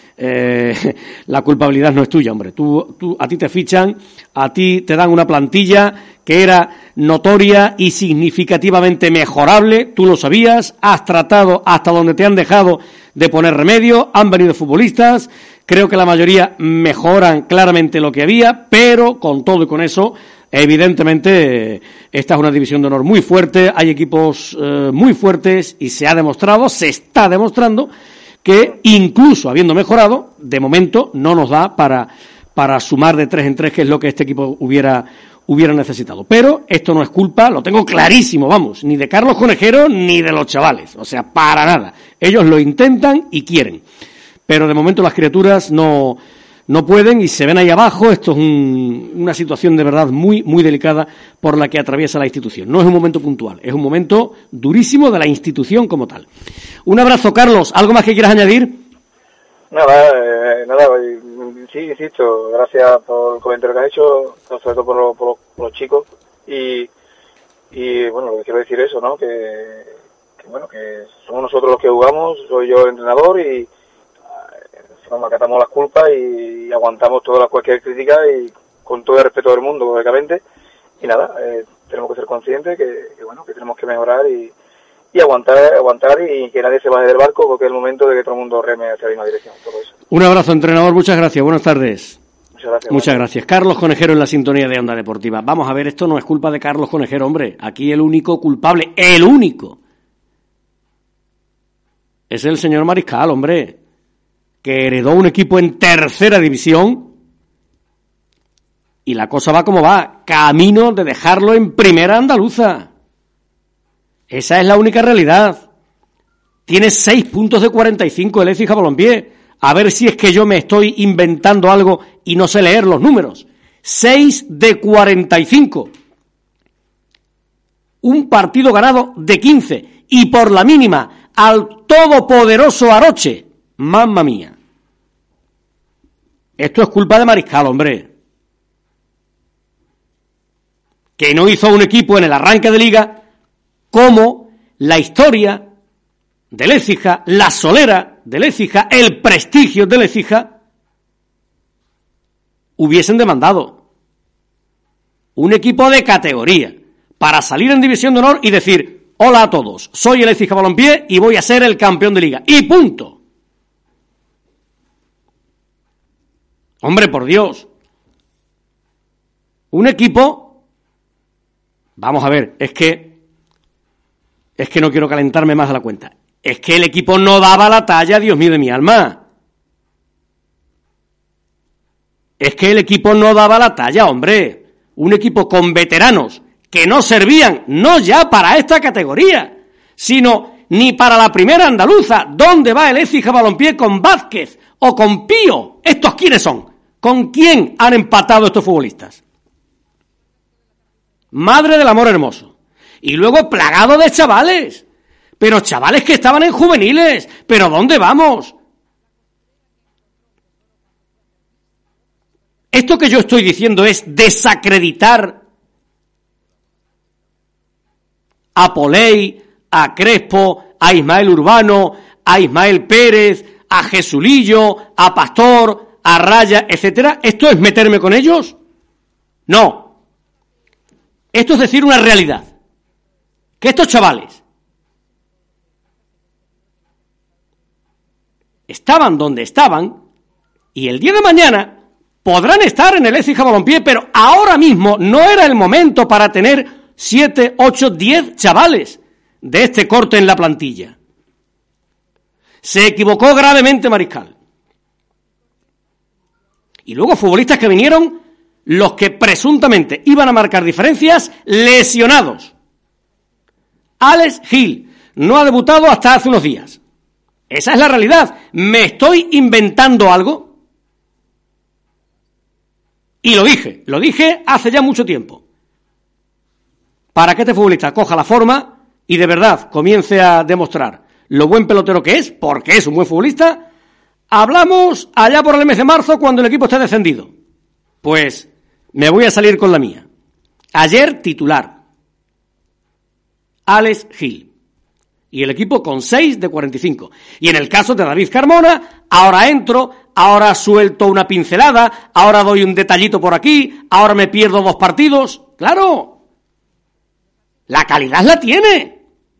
la culpabilidad no es tuya, hombre. A ti te fichan, a ti te dan una plantilla que era notoria y significativamente mejorable. Tú lo sabías, has tratado hasta donde te han dejado de poner remedio, han venido futbolistas. Creo que la mayoría mejoran claramente lo que había, pero con todo y con eso, evidentemente, esta es una división de honor muy fuerte, hay equipos muy fuertes y se está demostrando que incluso habiendo mejorado, de momento no nos da para sumar de 3 en 3, que es lo que este equipo hubiera necesitado. Pero esto no es culpa, lo tengo clarísimo, vamos, ni de Carlos Conejero ni de los chavales, o sea, para nada. Ellos lo intentan y quieren, pero de momento las criaturas no pueden y se ven ahí abajo. Esto es una situación de verdad muy, muy delicada por la que atraviesa la institución. No es un momento puntual, es un momento durísimo de la institución como tal. Un abrazo, Carlos. ¿Algo más que quieras añadir? Nada, sí, insisto, gracias por el comentario que has hecho, sobre todo por los chicos y bueno, lo que quiero decir es eso, ¿no? Que somos nosotros los que jugamos, soy yo el entrenador y nos acatamos las culpas y aguantamos cualquier crítica y con todo el respeto del mundo, lógicamente, y nada, tenemos que ser conscientes que tenemos que mejorar y aguantar y que nadie se baje del barco porque es el momento de que todo el mundo reme hacia la misma dirección, todo eso. Un abrazo, entrenador, muchas gracias, buenas tardes. Muchas gracias. Carlos Conejero en la sintonía de Onda Deportiva. Vamos a ver, esto no es culpa de Carlos Conejero, hombre, aquí el único culpable, el único, es el señor Mariscal, hombre, que heredó un equipo en tercera división Y la cosa va como va, camino de dejarlo en primera andaluza. Esa es la única realidad. Tiene 6 puntos de 45 el Écija Balompié. A ver si es que yo me estoy inventando algo y no sé leer los números. 6 de 45. Un partido ganado de 15. Y por la mínima, al todopoderoso Aroche. Mamma mía. Esto es culpa de Mariscal, hombre. Que no hizo un equipo en el arranque de liga como la historia del Écija, la solera del Écija, el prestigio del Écija hubiesen demandado. Un equipo de categoría para salir en División de Honor y decir: hola a todos, soy el Écija Balompié y voy a ser el campeón de liga. Y punto. Hombre, por Dios. Un equipo... Vamos a ver, es que no quiero calentarme más de la cuenta. Es que el equipo no daba la talla, Dios mío de mi alma. Es que el equipo no daba la talla, hombre. Un equipo con veteranos que no servían, no ya para esta categoría, sino ni para la primera andaluza. ¿Dónde va el Écija Balompié con Vázquez o con Pío? ¿Estos quiénes son? ¿Con quién han empatado estos futbolistas? Madre del amor hermoso. Y luego plagado de chavales. Pero chavales que estaban en juveniles. ¿Pero dónde vamos? Esto que yo estoy diciendo es desacreditar a Poley, a Crespo, a Ismael Urbano, a Ismael Pérez, a Jesulillo, a Pastor, a Raya, etcétera. ¿Esto es meterme con ellos? No. Esto es decir una realidad, que estos chavales estaban donde estaban y el día de mañana podrán estar en el Écija Balompié, pero ahora mismo no era el momento para tener 7, 8, 10 chavales de este corte en la plantilla. Se equivocó gravemente Mariscal. Y luego futbolistas que vinieron, los que presuntamente iban a marcar diferencias, lesionados. Alex Gil no ha debutado hasta hace unos días. Esa es la realidad. ¿Me estoy inventando algo? Y lo dije hace ya mucho tiempo. Para que este futbolista coja la forma y de verdad comience a demostrar lo buen pelotero que es, porque es un buen futbolista, hablamos allá por el mes de marzo cuando el equipo esté descendido. Pues me voy a salir con la mía. Ayer titular, Alex Gil. Y el equipo con 6 de 45. Y en el caso de David Carmona, ahora entro, ahora suelto una pincelada, ahora doy un detallito por aquí, ahora me pierdo 2 partidos. ¡Claro! La calidad la tiene.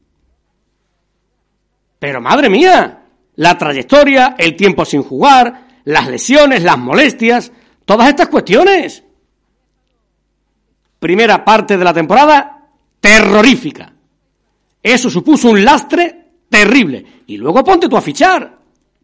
Pero madre mía, la trayectoria, el tiempo sin jugar, las lesiones, las molestias, todas estas cuestiones. Primera parte de la temporada terrorífica. Eso supuso un lastre terrible. Y luego ponte tú a fichar.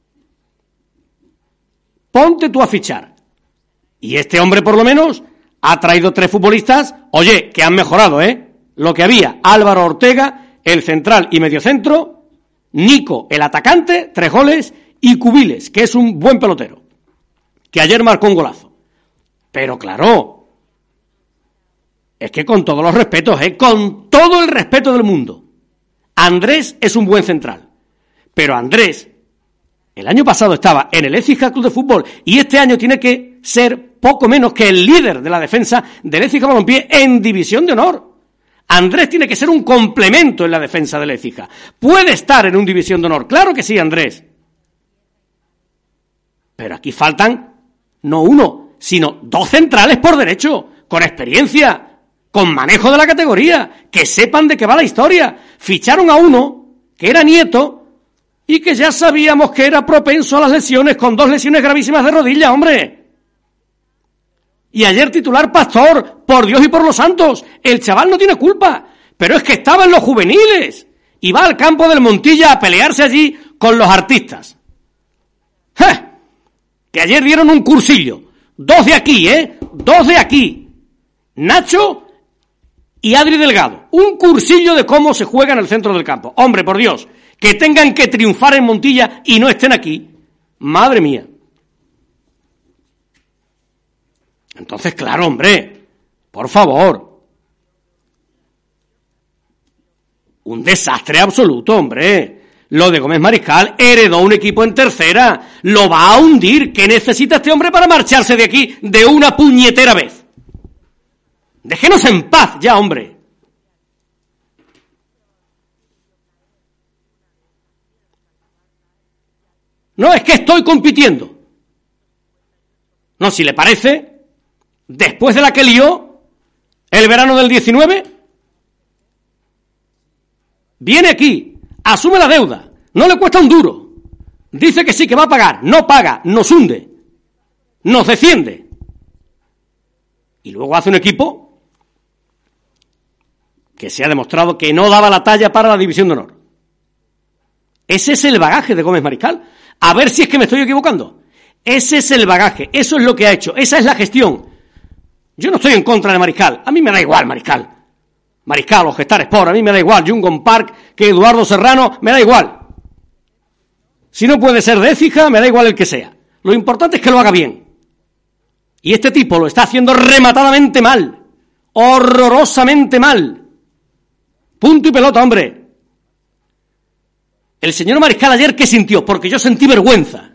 Ponte tú a fichar. Y este hombre por lo menos ha traído 3 futbolistas, oye, que han mejorado, lo que había: Álvaro Ortega, el central y mediocentro, Nico, el atacante, 3 goles, y Cubiles, que es un buen pelotero, que ayer marcó un golazo. Pero claro, es que con todos los respetos, con todo el respeto del mundo, Andrés es un buen central. Pero Andrés, el año pasado estaba en el Écija Club de Fútbol y este año tiene que ser poco menos que el líder de la defensa del Écija Balompié en División de Honor. Andrés tiene que ser un complemento en la defensa del Écija. Puede estar en un División de Honor, claro que sí, Andrés. Pero aquí faltan no 1, sino 2 centrales por derecho, con experiencia, con manejo de la categoría, que sepan de qué va la historia. Ficharon a uno que era Nieto y que ya sabíamos que era propenso a las lesiones, con 2 lesiones gravísimas de rodilla, hombre. Y ayer titular Pastor, por Dios y por los santos, el chaval no tiene culpa, pero es que estaba en los juveniles y va al campo del Montilla a pelearse allí con los artistas. ¡Ja! Que ayer dieron un cursillo, 2 de aquí, 2 de aquí, Nacho y Adri Delgado. Un cursillo de cómo se juega en el centro del campo. Hombre, por Dios, que tengan que triunfar en Montilla y no estén aquí. Madre mía. Entonces, claro, hombre, por favor. Un desastre absoluto, hombre. Lo de Gómez Mariscal heredó un equipo en tercera. Lo va a hundir. ¿Qué necesita este hombre para marcharse de aquí de una puñetera vez? Déjenos en paz ya, hombre. No, es que estoy compitiendo. No, si le parece, después de la que lió el verano del 19, viene aquí, asume la deuda, no le cuesta un duro, dice que sí, que va a pagar, no paga, nos hunde, nos desciende. Y luego hace un equipo que se ha demostrado que no daba la talla para la división de honor. Ese es el bagaje de Gómez Mariscal. A ver si es que me estoy equivocando. Ese es el bagaje, eso es lo que ha hecho, esa es la gestión. Yo no estoy en contra de Mariscal, a mí me da igual Mariscal. Mariscal o Gestar Sport, a mí me da igual. Jungon Park, que Eduardo Serrano, me da igual. Si no puede ser de Écija, me da igual el que sea. Lo importante es que lo haga bien. Y este tipo lo está haciendo rematadamente mal. Horrorosamente mal. Punto y pelota, hombre. El señor Mariscal ayer, ¿qué sintió? Porque yo sentí vergüenza.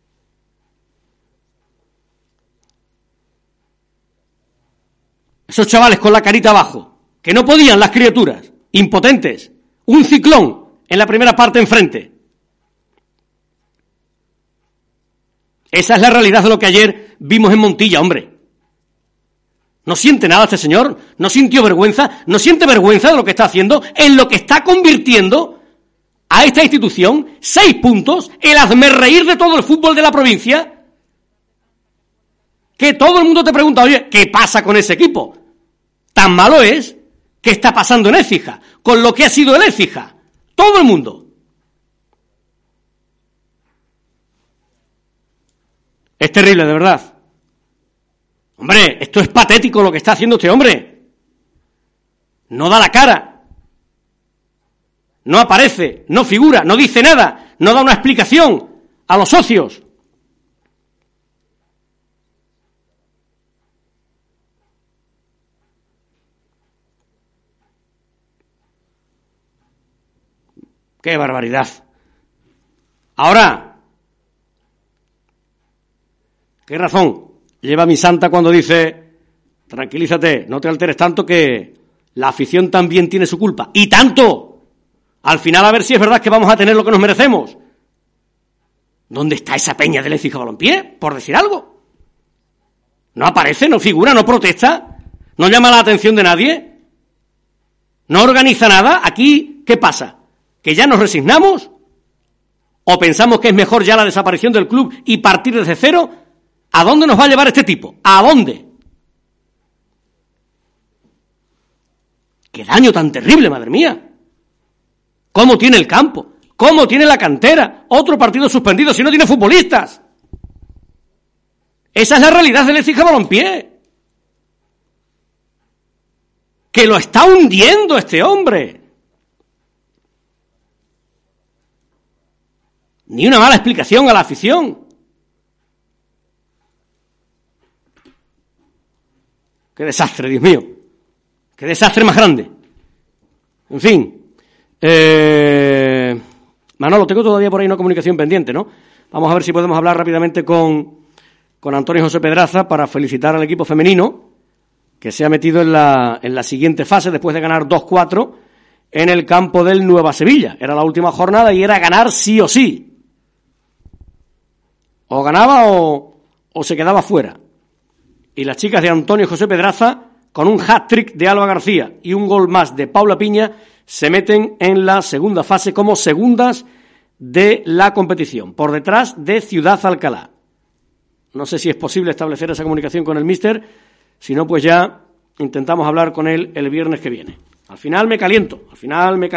Esos chavales con la carita abajo, que no podían las criaturas, impotentes, un ciclón en la primera parte enfrente. Esa es la realidad de lo que ayer vimos en Montilla, hombre. ¿No siente nada este señor? ¿No sintió vergüenza? ¿No siente vergüenza de lo que está haciendo? En lo que está convirtiendo a esta institución, 6 puntos, el hazmerreír de todo el fútbol de la provincia. Que todo el mundo te pregunta, oye, ¿qué pasa con ese equipo? ¿Tan malo es? ¿Qué está pasando en Écija? Con lo que ha sido el Écija. Todo el mundo. Es terrible, de verdad. Hombre, esto es patético lo que está haciendo este hombre. No da la cara. No aparece, no figura, no dice nada, no da una explicación a los socios. ¡Qué barbaridad! Ahora, ¿qué razón lleva mi santa cuando dice, tranquilízate, no te alteres tanto que la afición también tiene su culpa? ¡Y tanto! Al final a ver si es verdad que vamos a tener lo que nos merecemos. ¿Dónde está esa peña del Écija Balompié? Por decir algo. ¿No aparece, no figura, no protesta? ¿No llama la atención de nadie? ¿No organiza nada? Aquí, ¿qué pasa? ¿Que ya nos resignamos? ¿O pensamos que es mejor ya la desaparición del club y partir desde cero? ¿A dónde nos va a llevar este tipo? ¿A dónde? ¡Qué daño tan terrible, madre mía! ¿Cómo tiene el campo? ¿Cómo tiene la cantera? Otro partido suspendido si no tiene futbolistas. Esa es la realidad del Écija Balompié. Que lo está hundiendo este hombre. Ni una mala explicación a la afición. Qué desastre, Dios mío. Qué desastre más grande. En fin. Manolo, tengo todavía por ahí una comunicación pendiente, ¿no? Vamos a ver si podemos hablar rápidamente con Antonio José Pedraza para felicitar al equipo femenino que se ha metido en la siguiente fase después de ganar 2-4 en el campo del Nueva Sevilla. Era la última jornada y era ganar sí o sí. O ganaba o se quedaba fuera. Y las chicas de Antonio José Pedraza, con un hat-trick de Alba García y un gol más de Paula Piña, se meten en la segunda fase como segundas de la competición, por detrás de Ciudad Alcalá. No sé si es posible establecer esa comunicación con el míster, si no, pues ya intentamos hablar con él el viernes que viene. Al final me caliento,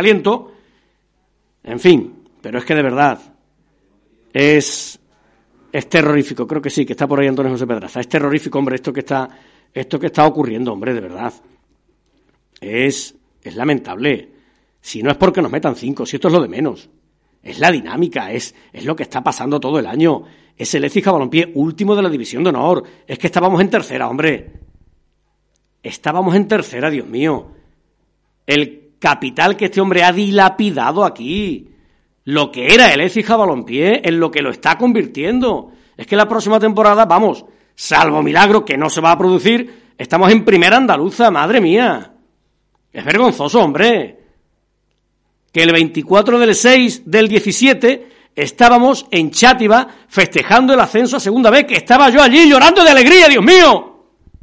en fin, pero es que de verdad es Es terrorífico, creo que sí, que está por ahí Antonio José Pedraza. Es terrorífico, hombre, esto que está ocurriendo, hombre, de verdad. Es lamentable. Si no es porque nos metan 5, si esto es lo de menos. Es la dinámica, es lo que está pasando todo el año. Es el Écija Balompié, último de la División de Honor. Es que estábamos en tercera, hombre. Estábamos en tercera, Dios mío. El capital que este hombre ha dilapidado aquí. Lo que era el Écija Balompié en lo que lo está convirtiendo. Es que la próxima temporada, vamos, salvo milagro que no se va a producir, estamos en primera andaluza, madre mía. Es vergonzoso, hombre. Que el 24 del 6 del 17 estábamos en Chátiva festejando el ascenso a segunda vez, que estaba yo allí llorando de alegría, Dios mío.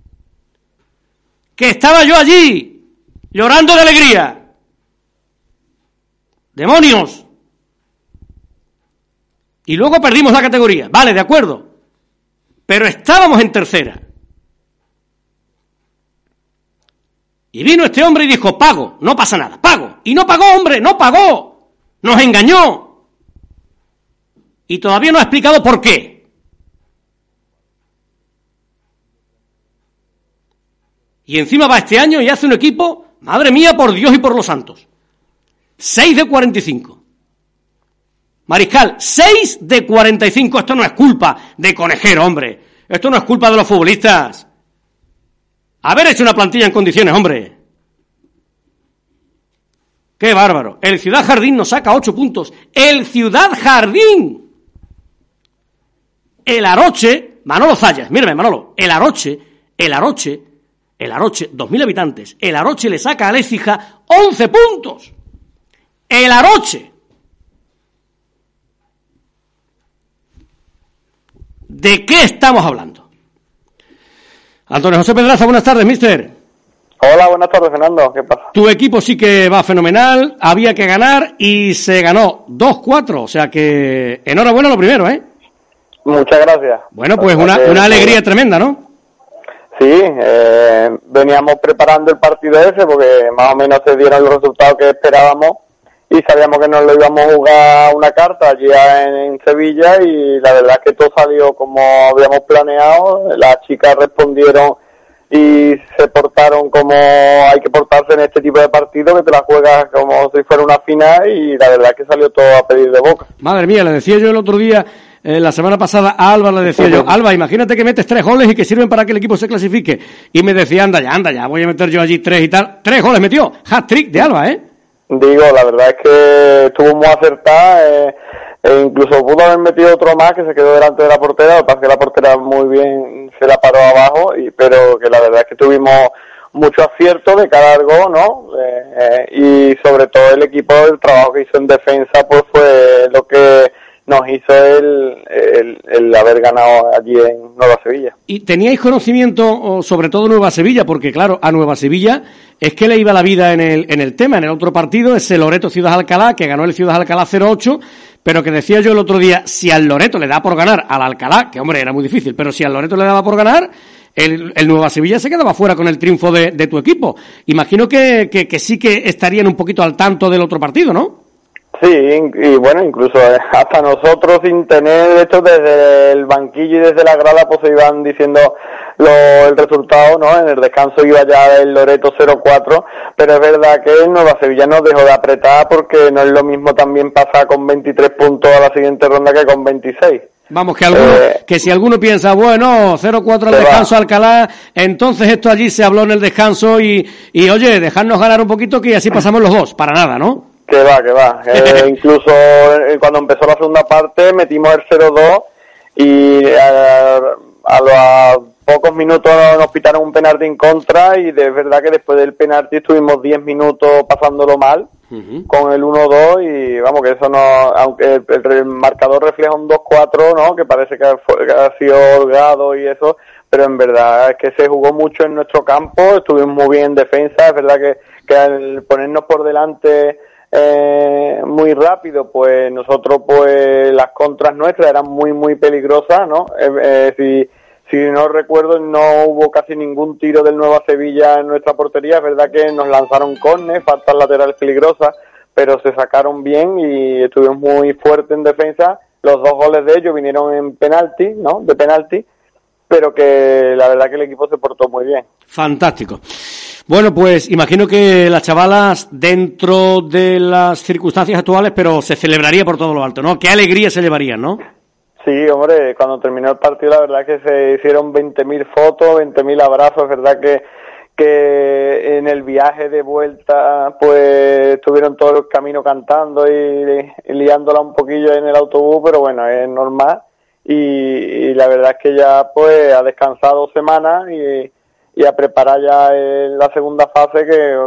Que estaba yo allí llorando de alegría. ¡Demonios! Y luego perdimos la categoría. Vale, de acuerdo. Pero estábamos en tercera. Y vino este hombre y dijo, pago, no pasa nada, pago. Y no pagó, hombre, no pagó. Nos engañó. Y todavía no ha explicado por qué. Y encima va este año y hace un equipo, madre mía, por Dios y por los santos. 6 de 45. Mariscal, 6 de 45. Esto no es culpa de Conejero, hombre. Esto no es culpa de los futbolistas. Haber hecho una plantilla en condiciones, hombre. ¡Qué bárbaro! El Ciudad Jardín nos saca 8 puntos. ¡El Ciudad Jardín! El Aroche, Manolo Zayas, mírame, Manolo. El Aroche, 2.000 habitantes. El Aroche le saca a Écija 11 puntos. El Aroche. ¿De qué estamos hablando? Antonio José Pedraza, buenas tardes, mister. Hola, buenas tardes, Fernando. ¿Qué pasa? Tu equipo sí que va fenomenal, había que ganar y se ganó 2-4, o sea que enhorabuena lo primero, ¿eh? Muchas gracias. Bueno, pues una alegría tremenda, ¿no? Sí, veníamos preparando el partido ese porque más o menos se dieron los resultados que esperábamos y sabíamos que nos lo íbamos a jugar una carta allí en Sevilla y la verdad es que todo salió como habíamos planeado. Las chicas respondieron y se portaron como hay que portarse en este tipo de partido, que te la juegas como si fuera una final y la verdad es que salió todo a pedir de boca. Madre mía, le decía yo el otro día, la semana pasada a Alba le decía yo, Alba, imagínate que metes 3 goles y que sirven para que el equipo se clasifique. Y me decía, anda ya, voy a meter yo allí 3 y tal. 3 goles metió, hat-trick de Alba, ¿eh? Digo, la verdad es que estuvo muy acertada, incluso pudo haber metido otro más que se quedó delante de la portera, lo que pasa es que la portera muy bien se la paró abajo, pero que la verdad es que tuvimos mucho acierto de cara al gol, ¿no? Y sobre todo el equipo, el trabajo que hizo en defensa, pues fue lo que nos hizo el haber ganado allí en Nueva Sevilla. ¿Y teníais conocimiento, sobre todo Nueva Sevilla? Porque claro, a Nueva Sevilla es que le iba la vida en el tema. En el otro partido, ese Loreto Ciudad Alcalá, que ganó el Ciudad Alcalá 0-8, pero que decía yo el otro día, si al Loreto le da por ganar al Alcalá, que hombre, era muy difícil, pero si al Loreto le daba por ganar, el Nueva Sevilla se quedaba fuera con el triunfo de tu equipo. Imagino que sí que estarían un poquito al tanto del otro partido, ¿no? Sí, y bueno, incluso hasta nosotros sin tener esto desde el banquillo y desde la grada pues se iban diciendo el resultado, ¿no? En el descanso iba ya el Loreto 0-4, pero es verdad que el Nueva Sevilla nos dejó de apretar porque no es lo mismo también pasar con 23 puntos a la siguiente ronda que con 26. Vamos, que si alguno piensa, bueno, 0-4 al descanso Alcalá, entonces esto allí se habló en el descanso y oye, dejarnos ganar un poquito que así pasamos los dos, para nada, ¿no? Que va. Incluso cuando empezó la segunda parte metimos el 0-2 y a los pocos minutos nos pitaron un penalti en contra y de verdad que después del penalti estuvimos 10 minutos pasándolo mal con el 1-2 y vamos que eso no, aunque el marcador refleja un 2-4, ¿no? Que parece que ha sido holgado y eso, pero en verdad es que se jugó mucho en nuestro campo, estuvimos muy bien en defensa, es verdad que al ponernos por delante muy rápido, pues nosotros pues las contras nuestras eran muy peligrosas, ¿no? Si no recuerdo, no hubo casi ningún tiro del Nueva Sevilla en nuestra portería, es verdad que nos lanzaron córner, faltas laterales peligrosas, pero se sacaron bien y estuvimos muy fuertes en defensa, los 2 goles de ellos vinieron en penalti, ¿no? De penalti, pero que la verdad que el equipo se portó muy bien. Fantástico. Bueno, pues imagino que las chavalas, dentro de las circunstancias actuales, pero se celebraría por todo lo alto, ¿no? Qué alegría se llevarían, ¿no? Sí, hombre, cuando terminó el partido la verdad que se hicieron 20.000 fotos, 20.000 abrazos, verdad que en el viaje de vuelta pues estuvieron todo el camino cantando y liándola un poquillo en el autobús, pero bueno, es normal y la verdad es que ya pues ha descansado 2 semanas y a preparar ya la segunda fase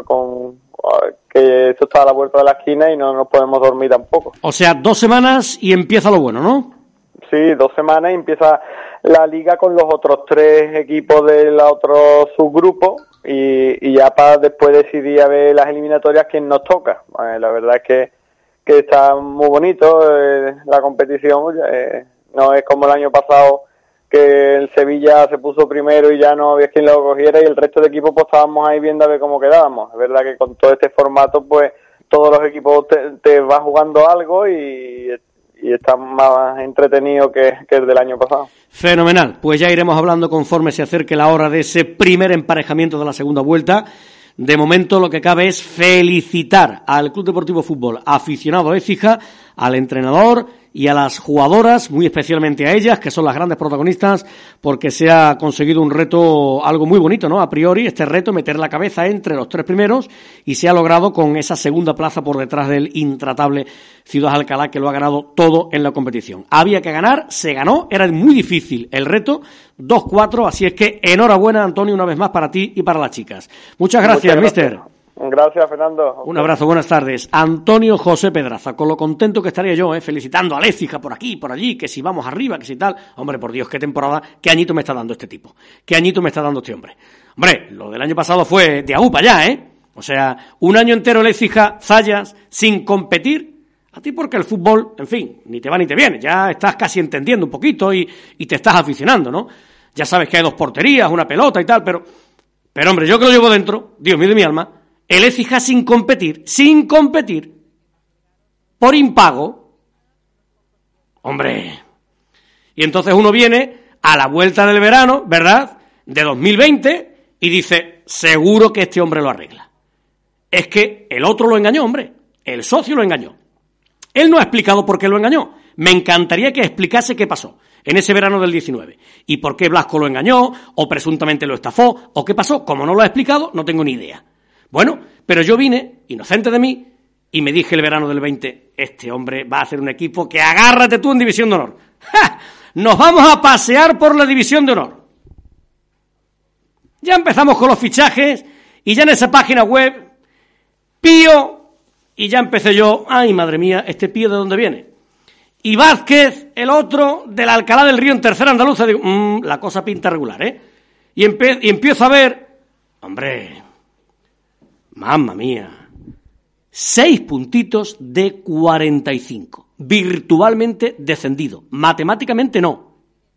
que esto está a la vuelta de la esquina y no nos podemos dormir tampoco. O sea, 2 semanas y empieza lo bueno, ¿no? Sí, 2 semanas y empieza la liga con los otros 3 equipos del otro subgrupo y ya para después decidir a ver las eliminatorias quién nos toca. La verdad es que está muy bonito la competición, no es como el año pasado que el Sevilla se puso primero y ya no había quien lo cogiera y el resto de equipos pues estábamos ahí viendo a ver cómo quedábamos. Es verdad que con todo este formato pues todos los equipos te vas jugando algo y está más entretenido que el del año pasado. Fenomenal, pues ya iremos hablando conforme se acerque la hora de ese primer emparejamiento de la segunda vuelta. De momento lo que cabe es felicitar al Club Deportivo Fútbol Aficionado Écija, al entrenador y a las jugadoras, muy especialmente a ellas, que son las grandes protagonistas, porque se ha conseguido un reto, algo muy bonito, ¿no? A priori, este reto, meter la cabeza entre los 3 primeros, y se ha logrado con esa segunda plaza por detrás del intratable Ciudad Alcalá, que lo ha ganado todo en la competición. Había que ganar, se ganó, era muy difícil el reto, 2-4, así es que enhorabuena, Antonio, una vez más para ti y para las chicas. Muchas gracias, mister. Gracias, Fernando. Un abrazo, buenas tardes. Antonio José Pedraza, con lo contento que estaría yo, felicitando a Écija por aquí, por allí, que si vamos arriba, que si tal. Hombre, por Dios, qué temporada, qué añito me está dando este tipo, qué añito me está dando este hombre. Hombre, lo del año pasado fue de agupa ya, O sea, un año entero el Écija, Zayas, sin competir. A ti porque el fútbol, en fin, ni te va ni te viene, ya estás casi entendiendo un poquito y te estás aficionando, ¿no? Ya sabes que hay 2 porterías, una pelota y tal, pero hombre, yo que lo llevo dentro, Dios mío de mi alma, el Écija sin competir, por impago, hombre. Y entonces uno viene a la vuelta del verano, ¿verdad?, de 2020 y dice, seguro que este hombre lo arregla. Es que el otro lo engañó, hombre, el socio lo engañó. Él no ha explicado por qué lo engañó. Me encantaría que explicase qué pasó en ese verano del 19. Y por qué Blasco lo engañó, o presuntamente lo estafó, o qué pasó. Como no lo ha explicado, no tengo ni idea. Bueno, pero yo vine, inocente de mí, y me dije el verano del 20, este hombre va a hacer un equipo que agárrate tú en División de Honor. ¡Ja! Nos vamos a pasear por la División de Honor. Ya empezamos con los fichajes, y ya en esa página web, Pío, y ya empecé yo, ay madre mía, ¿este Pío de dónde viene? Y Vázquez, el otro, del Alcalá del Río en Tercera Andaluza, digo, la cosa pinta regular, Y empiezo a ver, hombre, mamma mía, 6 puntitos de 45, virtualmente descendido, matemáticamente no.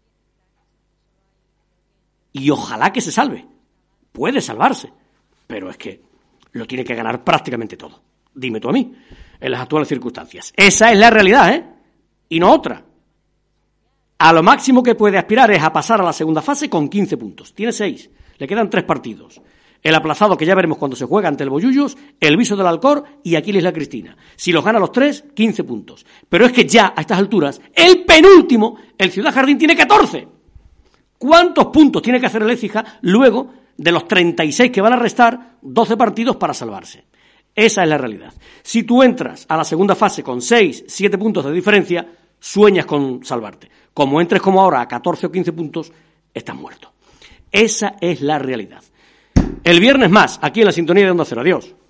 Y ojalá que se salve, puede salvarse, pero es que lo tiene que ganar prácticamente todo. Dime tú a mí, en las actuales circunstancias. Esa es la realidad, y no otra. A lo máximo que puede aspirar es a pasar a la segunda fase con 15 puntos. Tiene 6, le quedan 3 partidos. El aplazado, que ya veremos cuando se juega, ante el Bollullos, el Viso del Alcor y Aquiles la Cristina. Si los gana los 3, 15 puntos. Pero es que ya, a estas alturas, el penúltimo, el Ciudad Jardín, tiene 14. ¿Cuántos puntos tiene que hacer el Écija luego de los 36 que van a restar, 12 partidos para salvarse? Esa es la realidad. Si tú entras a la segunda fase con 6, 7 puntos de diferencia, sueñas con salvarte. Como entres como ahora a 14 o 15 puntos, estás muerto. Esa es la realidad. El viernes más, aquí en la sintonía de Onda Cero. Adiós.